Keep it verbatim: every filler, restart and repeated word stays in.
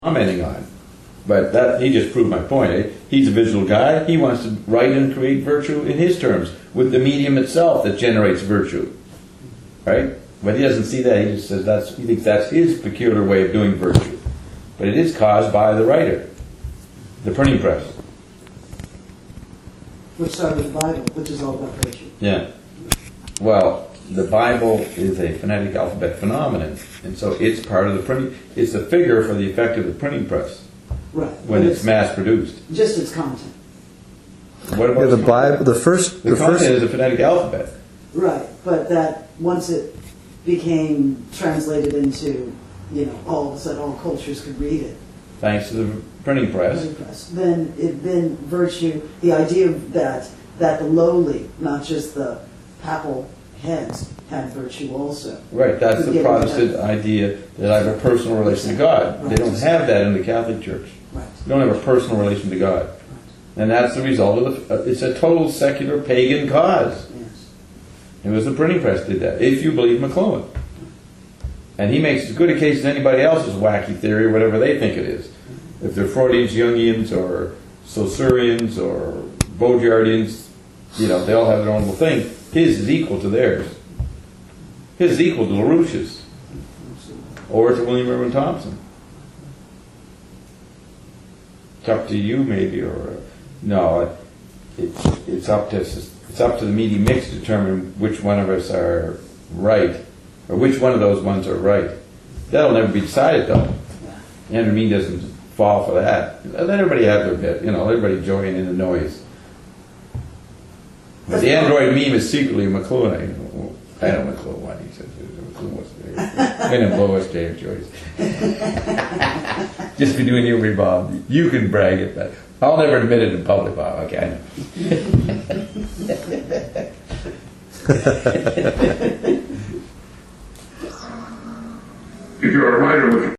commenting on. But that he just proved my point. Eh? He's a visual guy. He wants to write and create virtue in his terms, with the medium itself that generates virtue. Right? But he doesn't see that. He just says that's he thinks that's his peculiar way of doing virtue. But it is caused by the writer, the printing press. Which started with the Bible, which is all about virtue. Yeah. Well, the Bible is a phonetic alphabet phenomenon, and so it's part of the printing. It's a figure for the effect of the printing press. Right. When it's, it's mass produced. Just its content. What about yeah, the Bible? The first. The, the content first, is a phonetic alphabet. Right, but that once it became translated into, you know, all of a sudden all cultures could read it. Thanks to the printing press. Printing press. Then it then virtue. The idea that that the lowly, not just the papal heads, had virtue also. Right, that's the Protestant idea that I have a personal relation to God. Right. They don't have that in the Catholic Church. Right. They don't have a personal relation to God. Right. And that's the result of the, uh, it's a total secular pagan cause. Yes. It was the printing press did that, if you believe McLuhan. And he makes as good a case as anybody else's wacky theory, or whatever they think it is. If they're Freudians, Jungians, or Saussureans, or Baudrillardians, you know, they all have their own little thing. His is equal to theirs. His is equal to LaRouche's. Or to William Irwin Thompson. It's up to you, maybe, or no. It, it, it's up to it's up to the meaty mix to determine which one of us are right, or which one of those ones are right. That'll never be decided, though. Andrew Mead doesn't fall for that. Let everybody have their bit. You know, let everybody join in the noise. But the Android meme is secretly McLuhan. I know, I know McLuhan one. He said McLuhan was there. And then blow us James Joyce. Just be doing you and me, Bob. You can brag it, but I'll never admit it in public, Bob. Okay, I know. If you're a writer with